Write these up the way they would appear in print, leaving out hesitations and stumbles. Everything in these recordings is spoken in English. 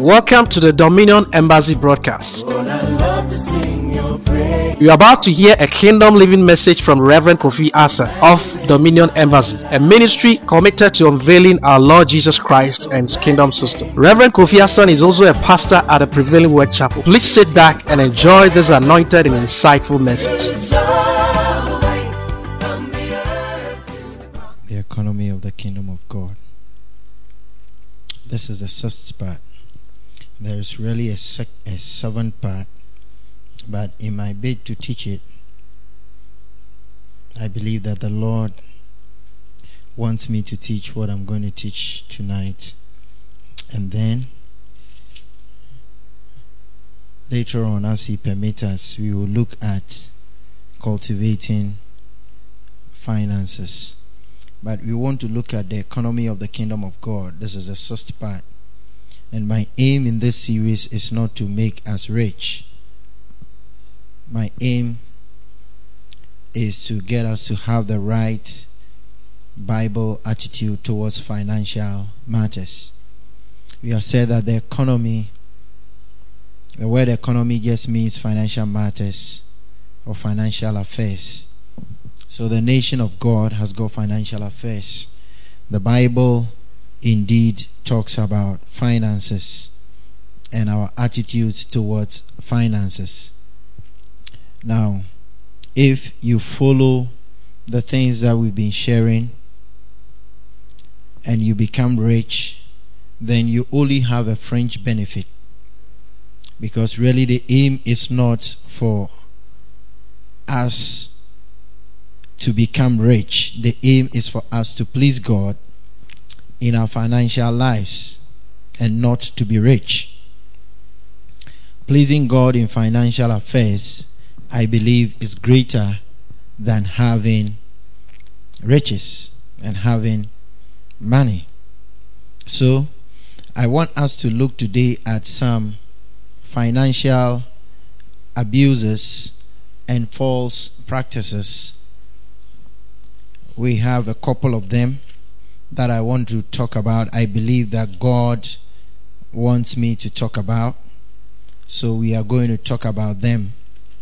Welcome to the Dominion Embassy broadcast. You are about to hear a kingdom living message from Reverend Kofi Asa of Dominion Embassy, a ministry committed to unveiling our Lord Jesus Christ and His kingdom system. Reverend Kofi Asa is also a pastor at the Prevailing Word Chapel. Please sit back and enjoy this anointed and insightful message. The economy of the kingdom of God. This is the sixth part. There is really a seventh part, but in my bid to teach it, I believe that the Lord wants me to teach what I'm going to teach tonight, and then later on, as He permits us, we will look at cultivating finances. But we want to look at the economy of the kingdom of God. This is the sixth part. And my aim in this series is not to make us rich. My aim is to get us to have the right Bible attitude towards financial matters. We have said that the economy, the word economy just means financial matters or financial affairs. So the nation of God has got financial affairs. The Bible indeed talks about finances and our attitudes towards finances. Now, if you follow the things that we've been sharing and you become rich, then you only have a fringe benefit, because really the aim is not for us to become rich. The aim is for us to please God in our financial lives and not to be rich. Pleasing God in financial affairs, I believe, is greater than having riches and having money. So I want us to look today at some financial abuses and false practices. We have a couple of them that I want to talk about. I believe that God wants me to talk about, so we are going to talk about them.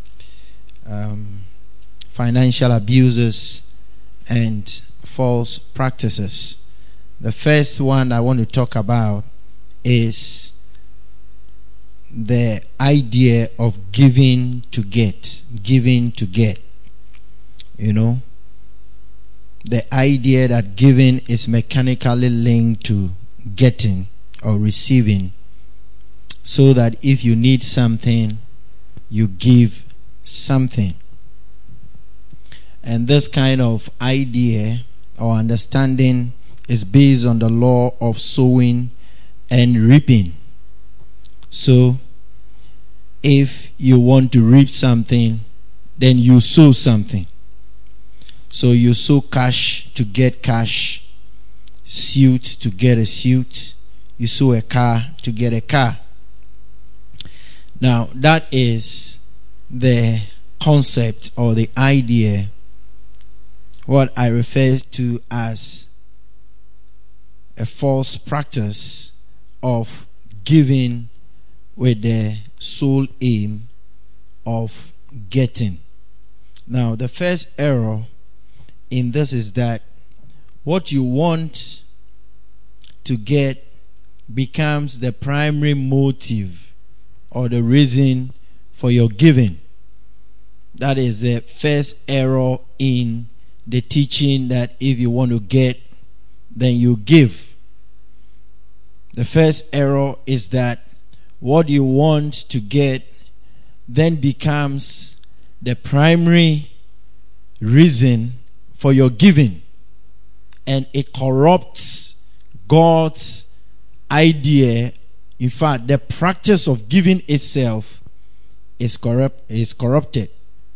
Financial abuses and false practices. The first one I want to talk about is the idea of giving to get. Giving to get. You know, the idea that giving is mechanically linked to getting or receiving, so that if you need something, you give something. And this kind of idea or understanding is based on the law of sowing and reaping. So if you want to reap something, then you sow something. So you sow cash to get cash, suit to get a suit, you sow a car to get a car. Now that is the concept or the idea, what I refer to as a false practice of giving with the sole aim of getting. Now the first error in this is that what you want to get becomes the primary motive or the reason for your giving. That is the first error in the teaching, that if you want to get, then you give. The first error is that what you want to get then becomes the primary reason for your giving, and it corrupts God's idea. In fact, the practice of giving itself is corrupted.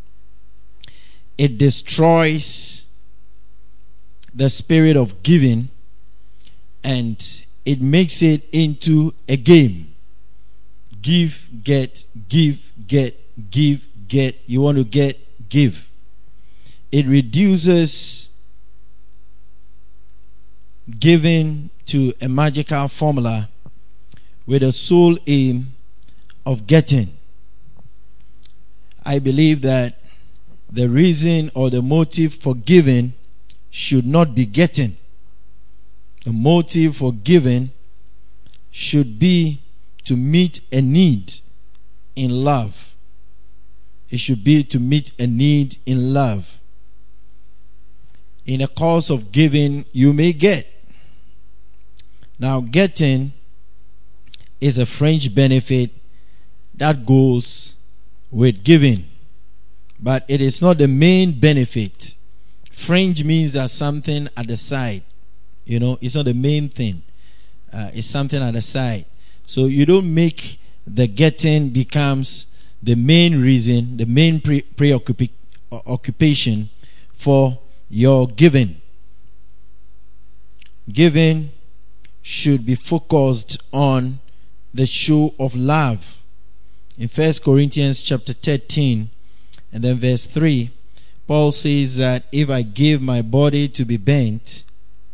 It destroys the spirit of giving, and it makes it into a game. Give, get, give, get, give, get. You want to get, give. It reduces giving to a magical formula with the sole aim of getting. I believe that the reason or the motive for giving should not be getting. The motive for giving should be to meet a need in love. It should be to meet a need in love. In the course of giving, you may get. Now, getting is a fringe benefit that goes with giving, but it is not the main benefit. Fringe means that something at the side. It's not the main thing. It's something at the side. So you don't make the getting becomes the main reason, the main preoccupation for your giving. Giving should be focused on the show of love. In 1 Corinthians chapter 13 and then verse 3, Paul says that if I give my body to be burnt,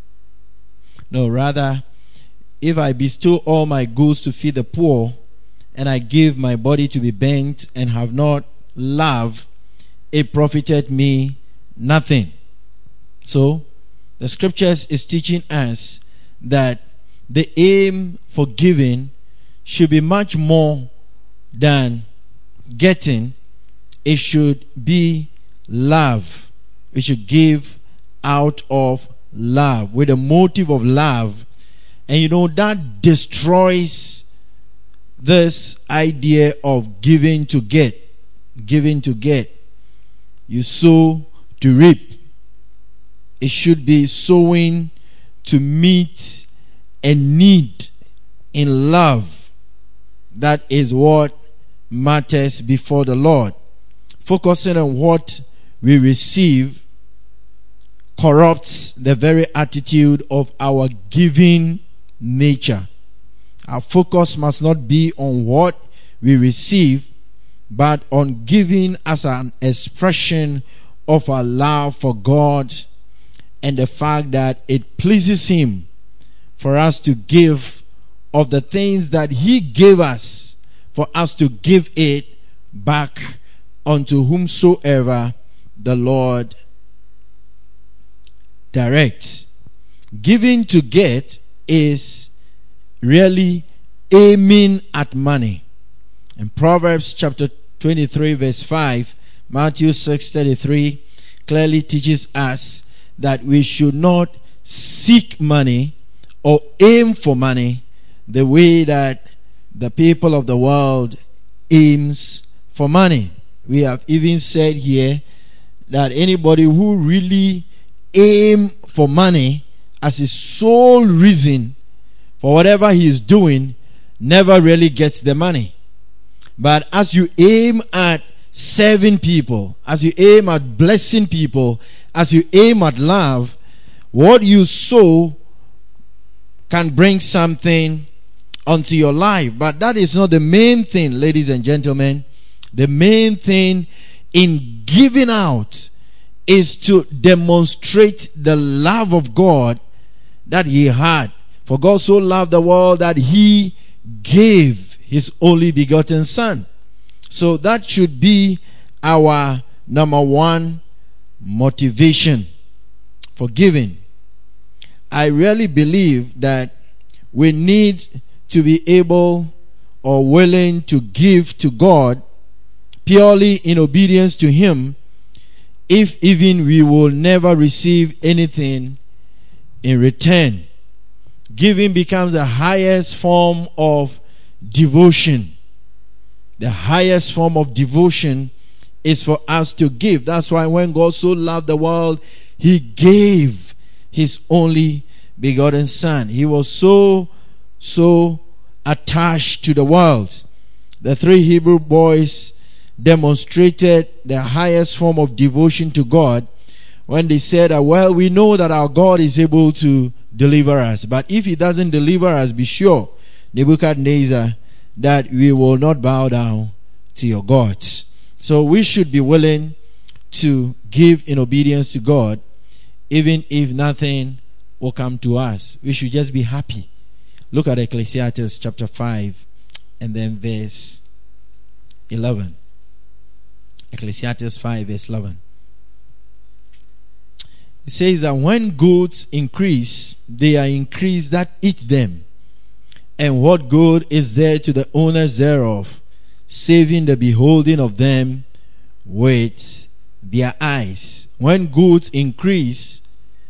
if I bestow all my goods to feed the poor, and I give my body to be burnt and have not love, it profited me nothing. So, the scriptures is teaching us that the aim for giving should be much more than getting. It should be love. We should give out of love, with a motive of love. And that destroys this idea of giving to get. Giving to get. You sow to reap. It should be sowing to meet a need in love. That is what matters before the Lord. Focusing on what we receive corrupts the very attitude of our giving nature. Our focus must not be on what we receive, but on giving as an expression of our love for God and the fact that it pleases Him for us to give of the things that He gave us, for us to give it back unto whomsoever the Lord directs. Giving to get is really aiming at money. In Proverbs chapter 23 verse 5, Matthew 6:33 clearly teaches us that we should not seek money or aim for money the way that the people of the world aims for money. We have even said here that anybody who really aim for money as his sole reason for whatever he is doing never really gets the money. But as you aim at serving people, as you aim at blessing people, as you aim at love, what you sow can bring something onto your life. But that is not the main thing, ladies and gentlemen. The main thing in giving out is to demonstrate the love of God that He had. For God so loved the world that He gave His only begotten Son. So that should be our number one motivation for giving. I really believe that we need to be able or willing to give to God purely in obedience to Him, if even we will never receive anything in return. Giving becomes the highest form of devotion. The highest form of devotion is for us to give. That's why when God so loved the world, He gave His only begotten Son. He was so attached to the world. The three Hebrew boys demonstrated the highest form of devotion to God when they said, well, we know that our God is able to deliver us, but if He doesn't deliver us, be sure, Nebuchadnezzar, that we will not bow down to your gods. So we should be willing to give in obedience to God, even if nothing will come to us. We should just be happy Look at Ecclesiastes chapter 5 and then verse 11. Ecclesiastes 5 verse 11. It says that when goods increase, they are increased that eat them. And what good is there to the owners thereof, saving the beholding of them with their eyes? When goods increase,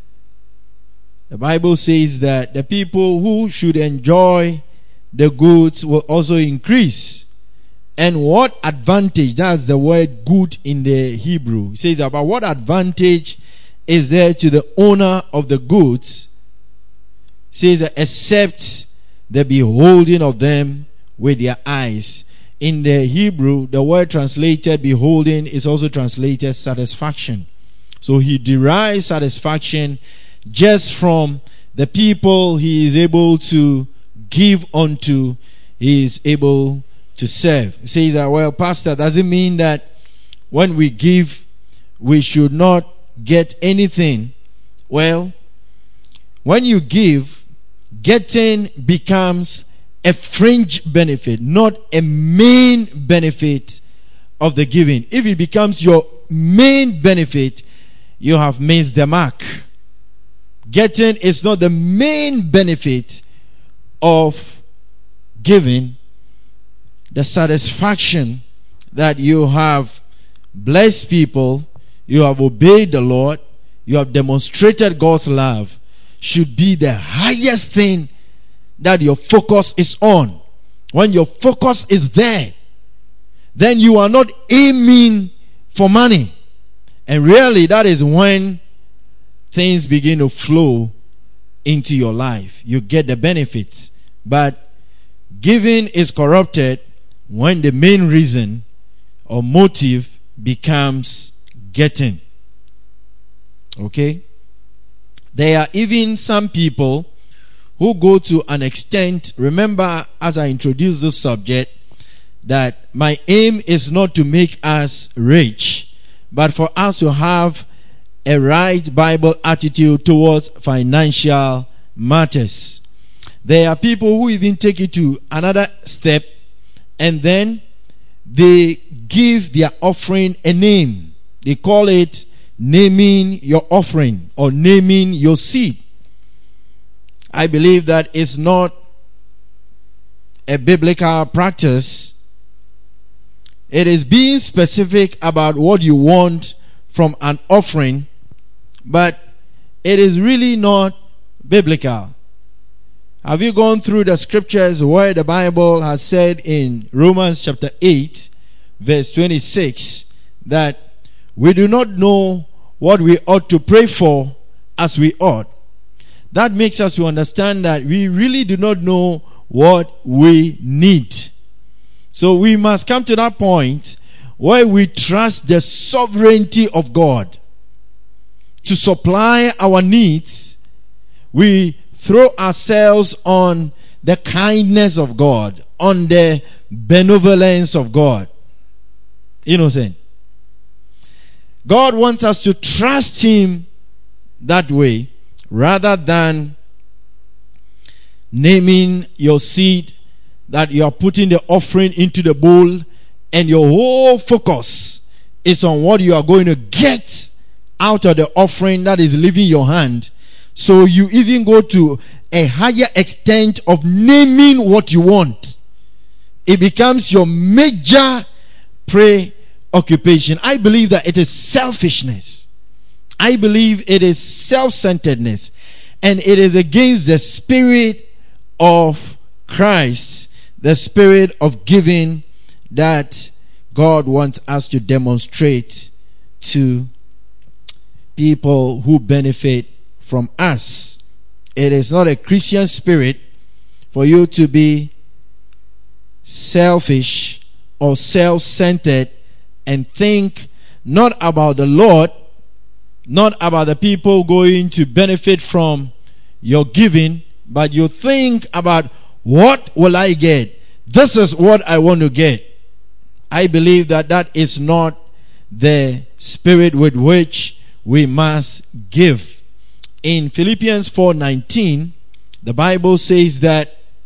the Bible says that the people who should enjoy the goods will also increase. And what advantage, that's the word good in the Hebrew. It says about what advantage is there to the owner of the goods? It says that except the beholding of them with their eyes. In the Hebrew, the word translated beholding is also translated satisfaction. So he derives satisfaction just from the people he is able to give unto, he is able to serve. He says that, well, Pastor, does it mean that when we give, we should not get anything? Well, when you give, getting becomes a fringe benefit, not a main benefit of the giving. If it becomes your main benefit, you have missed the mark. Getting is not the main benefit of giving. The satisfaction that you have blessed people, you have obeyed the Lord, you have demonstrated God's love, should be the highest thing that your focus is on. When your focus is there, then you are not aiming for money. And really, that is when things begin to flow into your life. You get the benefits. But giving is corrupted when the main reason or motive becomes getting. Okay? There are even some people who go to an extent. Remember, as I introduced this subject, that my aim is not to make us rich, but for us to have a right Bible attitude towards financial matters. There are people who even take it to another step, and then they give their offering a name. They call it naming your offering or naming your seed. I believe that it's not a biblical practice. It is being specific about what you want from an offering, but it is really not biblical. Have you gone through the scriptures where the Bible has said in Romans chapter 8 verse 26 that we do not know what we ought to pray for as we ought? That makes us to understand that we really do not know what we need. So we must come to that point where we trust the sovereignty of God to supply our needs. We throw ourselves on the kindness of God, on the benevolence of God. You know what I'm saying? God wants us to trust Him that way, rather than naming your seed, that you are putting the offering into the bowl and your whole focus is on what you are going to get out of the offering that is leaving your hand. So you even go to a higher extent of naming what you want. It becomes your major preoccupation. I believe that it is selfishness. I believe it is self-centeredness, and it is against the spirit of Christ, the spirit of giving that God wants us to demonstrate to people who benefit from us. It is not a Christian spirit for you to be selfish or self-centered and think not about the Lord, not about the people going to benefit from your giving, but you think about, what will I get? This is what I want to get. I believe that that is not the spirit with which we must give. In Philippians 4:19, the Bible says that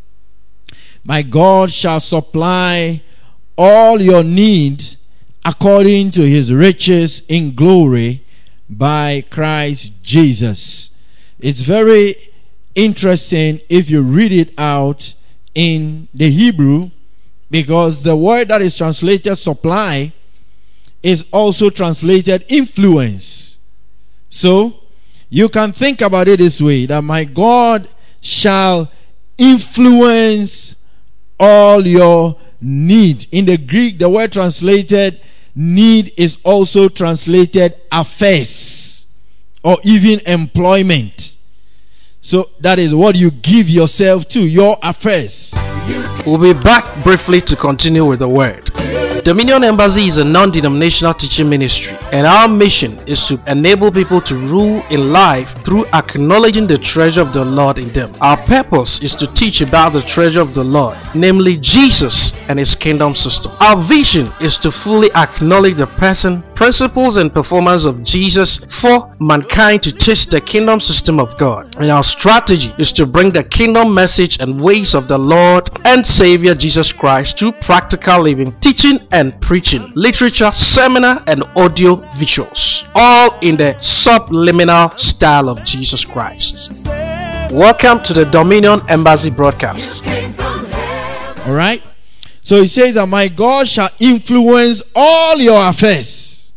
My God shall supply all your needs according to his riches in glory by Christ Jesus. It's very interesting if you read it out in the Hebrew, because the word that is translated supply is also translated influence. So you can think about it this way, that my God shall influence all your need. In the Greek, the word translated need is also translated affairs or even employment. So that is what you give yourself to, your affairs. We'll be back briefly to continue with the word. Dominion Embassy is a non-denominational teaching ministry, and our mission is to enable people to rule in life through acknowledging the treasure of the Lord in them. Our purpose is to teach about the treasure of the Lord, namely Jesus and his kingdom system. Our vision is to fully acknowledge the person, principles, and performance of Jesus for mankind to taste the kingdom system of God. And our strategy is to bring the kingdom message and ways of the Lord and Savior Jesus Christ to practical living, teaching and preaching, literature, seminar, and audio visuals, all in the subliminal style of Jesus Christ. Welcome to the Dominion Embassy broadcast. All right. So he says that my God shall influence all your affairs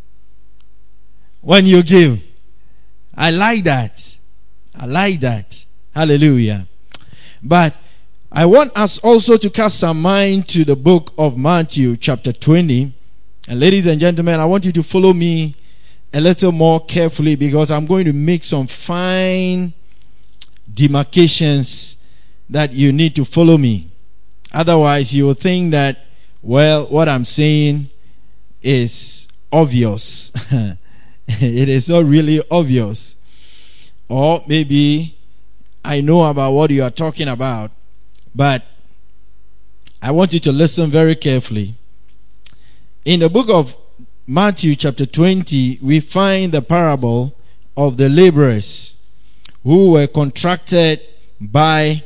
when you give. I like that. I like that. Hallelujah. But I want us also to cast our mind to the book of Matthew chapter 20. And ladies and gentlemen, I want you to follow me a little more carefully, because I'm going to make some fine demarcations that you need to follow me. Otherwise, you will think that, well, what I'm saying is obvious. It is not really obvious. Or maybe I know about what you are talking about, but I want you to listen very carefully. In the book of Matthew chapter 20, we find the parable of the laborers who were contracted by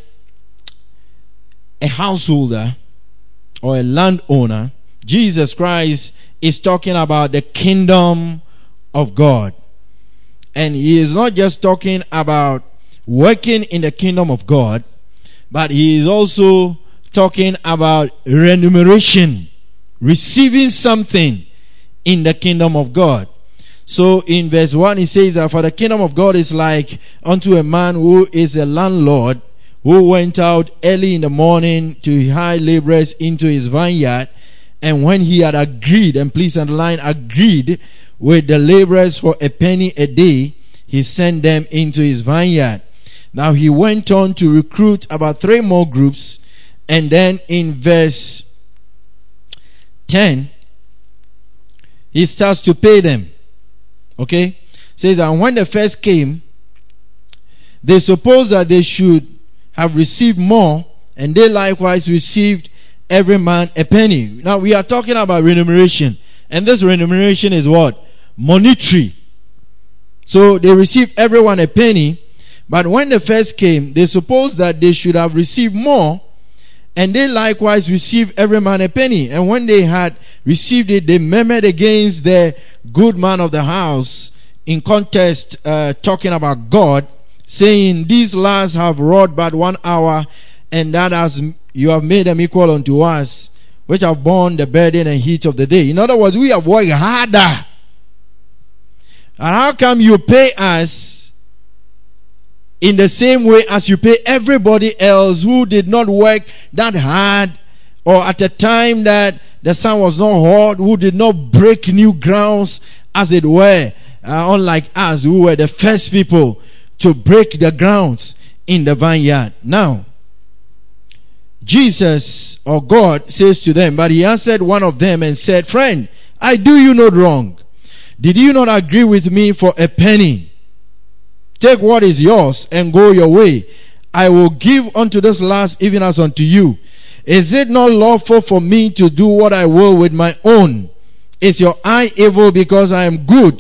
a householder or a landowner. Jesus Christ is talking about the kingdom of God. And he is not just talking about working in the kingdom of God, but he is also talking about remuneration, receiving something in the kingdom of God. So in verse 1 he says that for the kingdom of God is like unto a man who is a landlord, who went out early in the morning to hire laborers into his vineyard. And when he had agreed, and please underline, agreed with the laborers for a penny a day, he sent them into his vineyard. Now he went on to recruit about 3 more groups. And then in verse 10, he starts to pay them. Okay? Says, and when the first came, they supposed that they should have received more, and they likewise received every man a penny. Now we are talking about remuneration, and this remuneration is what? Monetary. So they received everyone a penny. But when the first came, they supposed that they should have received more, and they likewise received every man a penny. And when they had received it, they murmured against the good man of the house, in contest, talking about God, saying, these last have wrought but 1 hour, and that as you have made them equal unto us, which have borne the burden and heat of the day. In other words, we have worked harder. And how come you pay us in the same way as you pay everybody else who did not work that hard, or at a time that the sun was not hot, who did not break new grounds, as it were, unlike us who were the first people to break the grounds in the vineyard. Now, Jesus or God says to them, but he answered one of them and said, friend, I do you no wrong. Did you not agree with me for a penny? Take what is yours and go your way. I will give unto this last even as unto you. Is it not lawful for me to do what I will with my own? Is your eye evil because I am good?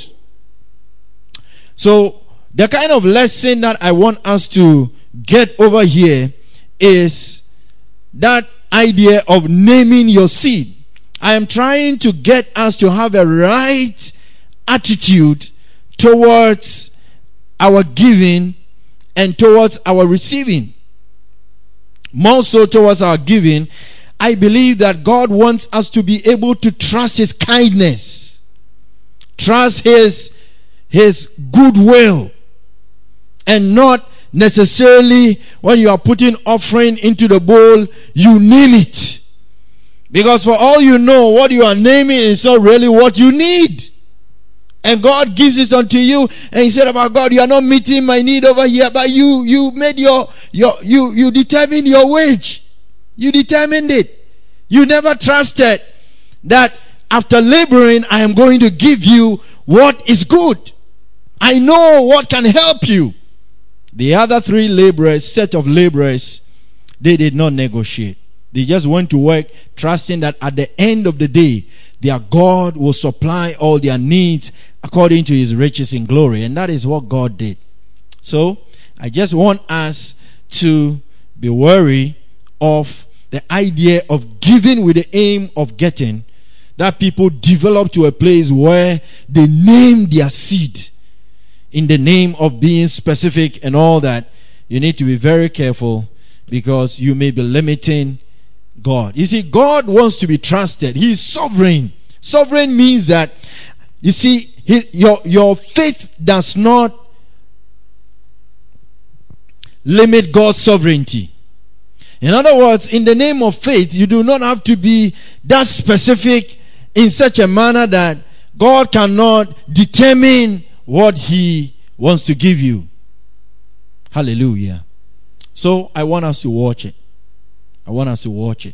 So the kind of lesson that I want us to get over here is that idea of naming your seed. I am trying to get us to have a right attitude towards our giving and towards our receiving. More so towards our giving, I believe that God wants us to be able to trust His kindness, trust His goodwill, and not necessarily when you are putting offering into the bowl, you name it. Because for all you know, what you are naming is not really what you need. And God gives it unto you, and He said about God, you are not meeting my need over here, but you made you determined your wage. You determined it. You never trusted that after laboring, I am going to give you what is good. I know what can help you. The other three laborers, set of laborers, they did not negotiate. They just went to work, trusting that at the end of the day, their God will supply all their needs according to His riches in glory. And that is what God did. So, I just want us to be wary of the idea of giving with the aim of getting, that people develop to a place where they name their seed in the name of being specific and all that. You need to be very careful, because you may be limiting God. You see, God wants to be trusted. He is sovereign. Sovereign means that, you see, your faith does not limit God's sovereignty. In other words, in the name of faith, you do not have to be that specific in such a manner that God cannot determine what He wants to give you. Hallelujah. So I want us to watch it. I want us to watch it.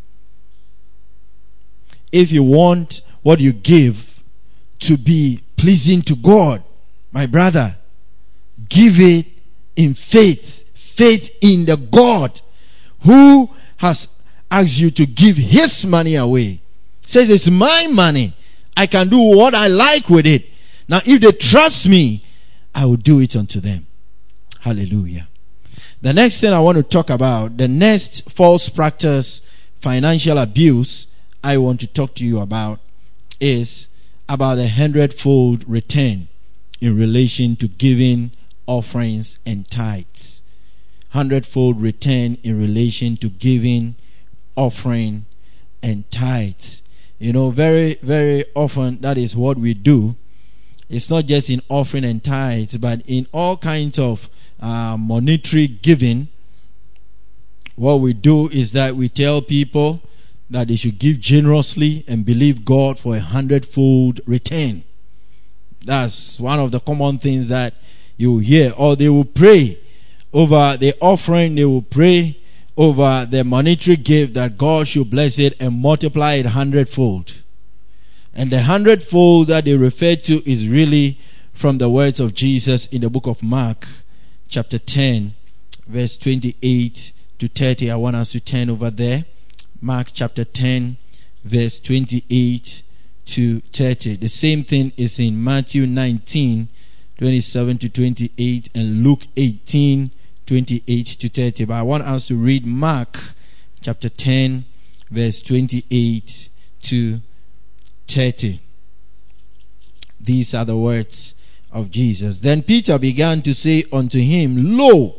If you want what you give to be pleasing to God, my brother, give it in faith. Faith in the God who has asked you to give His money away. Says it's my money. I can do what I like with it. Now if they trust me, I will do it unto them. Hallelujah. The next thing I want to talk about, the next false practice, financial abuse, I want to talk to you about is about the 100-fold return in relation to giving offerings and tithes. 100-fold return in relation to giving, offering, and tithes. You know, very, very often that is what we do. It's not just in offering and tithes, but in all kinds of monetary giving. What we do is that we tell people that they should give generously and believe God for 100-fold return. That's one of the common things that you hear. Or they will pray over the offering, they will pray over the monetary gift that God should bless it and multiply it 100-fold. And the 100-fold that they refer to is really from the words of Jesus in the book of Mark, chapter 10, verse 28 to 30. I want us to turn over there. Mark chapter 10, verse 28 to 30. The same thing is in Matthew 19, 27 to 28, and Luke 18, 28 to 30. But I want us to read Mark chapter 10, verse 28 to 30. These are the words of Jesus. Then Peter began to say unto him, Lo,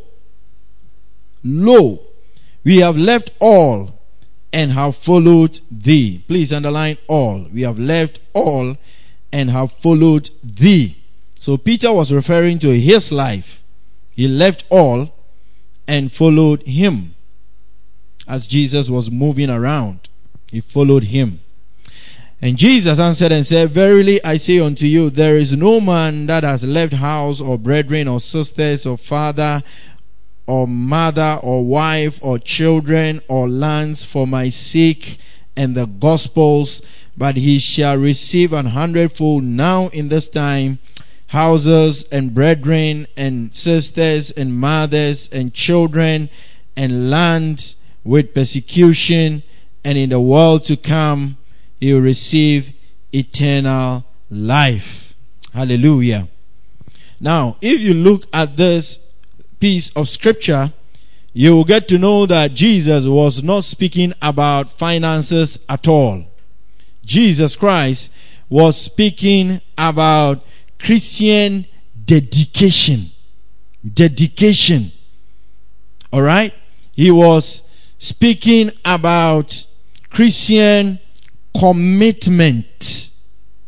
we have left all and have followed thee. Please underline all. We have left all and have followed thee. So Peter was referring to his life. He left all and followed him. As Jesus was moving around, he followed him. And Jesus answered and said, Verily I say unto you, there is no man that has left house or brethren or sisters or father or mother or wife or children or lands for my sake and the gospel's, but he shall receive 100-fold now in this time, houses and brethren and sisters and mothers and children and land with persecution, and in the world to come he will receive eternal life. Hallelujah. Now, if you look at this piece of scripture, you will get to know that Jesus was not speaking about finances at all. Jesus Christ was speaking about Christian dedication. Dedication. All right? He was speaking about Christian commitment.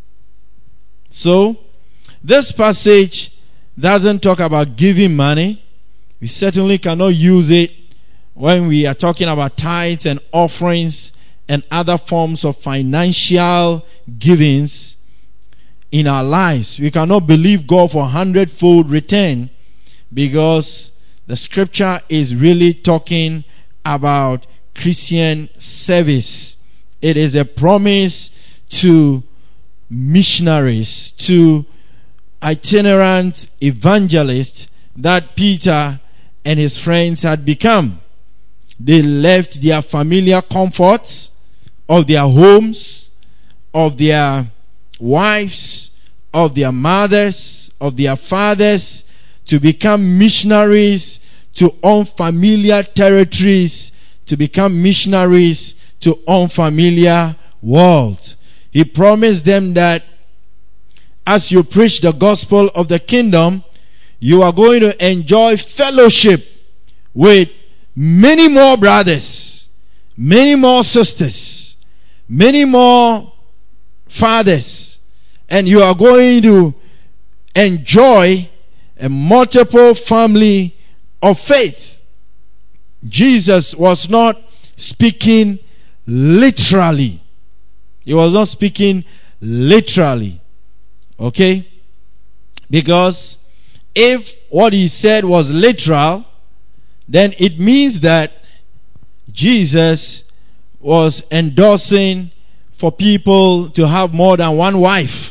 So, this passage doesn't talk about giving money. We certainly cannot use it when we are talking about tithes and offerings and other forms of financial givings in our lives. We cannot believe God for 100-fold return, because the scripture is really talking about Christian service. It is a promise to missionaries, to itinerant evangelists that Peter and his friends had become. They left their familiar comforts of their homes, of their wives, of their mothers, of their fathers, to become missionaries to unfamiliar territories, to become missionaries to unfamiliar worlds. He promised them that as you preach the gospel of the kingdom, you are going to enjoy fellowship with many more brothers, many more sisters, many more fathers, and you are going to enjoy a multiple family of faith. Jesus was not speaking literally. He was not speaking literally. Okay? Because if what he said was literal, then it means that Jesus was endorsing for people to have more than one wife.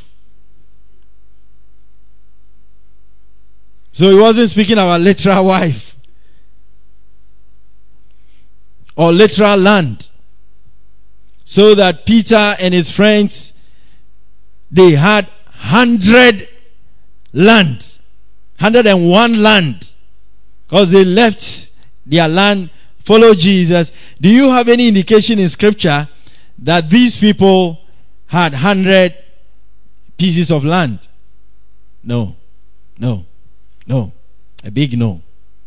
So he wasn't speaking about literal wife or literal land. So that Peter and his friends, they had 101 land, because they left their land, followed Jesus. Do you have any indication in scripture that these people had 100 pieces of land? No. A big no.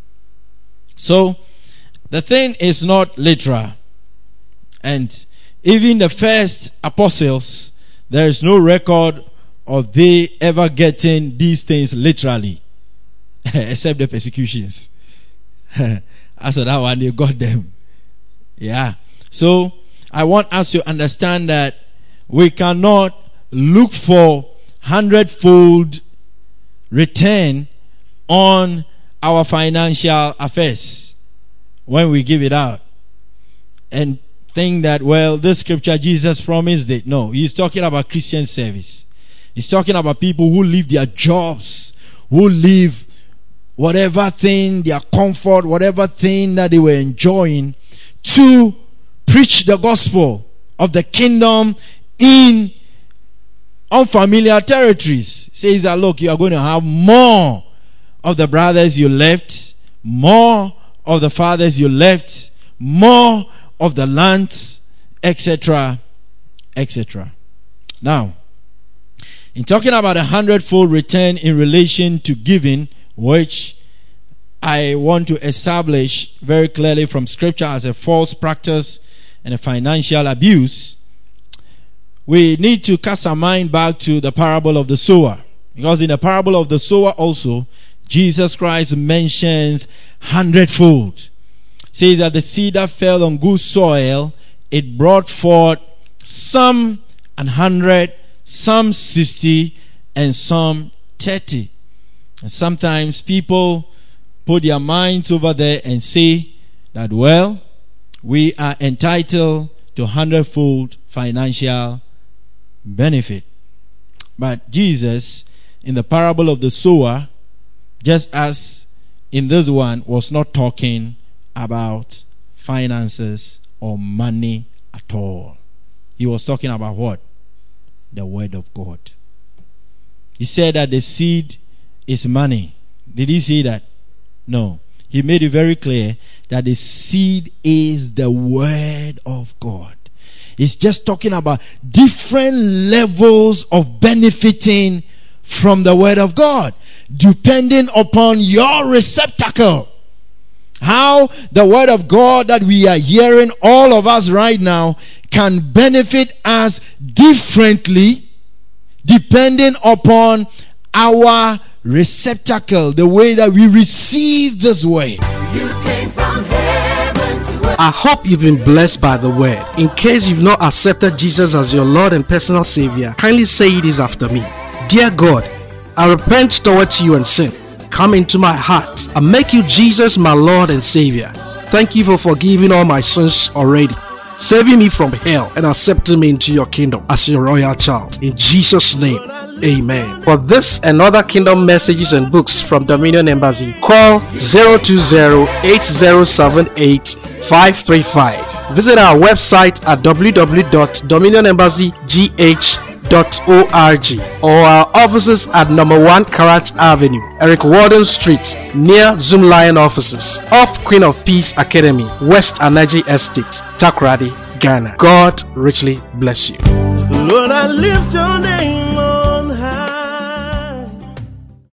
So the thing is not literal. And even the first apostles, there is no record of they ever getting these things literally, except the persecutions. As for that one, they got them. Yeah. So I want us to understand that we cannot look for 100-fold return on our financial affairs when we give it out and think that, well, this scripture, Jesus promised it. No, he's talking about Christian service. He's talking about people who leave their jobs, who leave whatever thing, their comfort, whatever thing that they were enjoying, to preach the gospel of the kingdom in unfamiliar territories. Says that, look, you are going to have more of the brothers you left, more of the fathers you left, more of the lands, etc., etc. Now, in talking about 100-fold return in relation to giving, which I want to establish very clearly from scripture as a false practice and a financial abuse, we need to cast our mind back to the parable of the sower. Because in the parable of the sower also, Jesus Christ mentions 100-fold. Says that the seed that fell on good soil, it brought forth some 100, some 60, and some 30. And sometimes people put their minds over there and say that, well, we are entitled to 100-fold financial benefit. But Jesus, in the parable of the sower, just as in this one, was not talking about finances or money at all. He was talking about what? The word of God. He said that the seed is money. Did he say that? No. he made it very clear that the seed is the word of God. It's just talking about different levels of benefiting from the word of God, depending upon your receptacle. How the word of God that we are hearing, all of us right now, can benefit us differently depending upon our receptacle, the way that we receive this word. You came from heaven to earth. I hope you've been blessed by the word. In case you've not accepted Jesus as your Lord and personal Savior, kindly say this after me. Dear God, I repent towards you and sin. Come into my heart and make you Jesus my Lord and Savior. Thank you for forgiving all my sins already, saving me from hell and accepting me into your kingdom as your royal child. In Jesus' name, amen. For this and other kingdom messages and books from Dominion Embassy, call 020-8078-535. Visit our website at www.dominionembassygh.org or our offices at number 1 Karat Avenue, Eric Warden Street, near Zoom Lion offices, off Queen of Peace Academy, West Anaji Estate, Takoradi, Ghana. God richly bless you. Lord, I lift your name.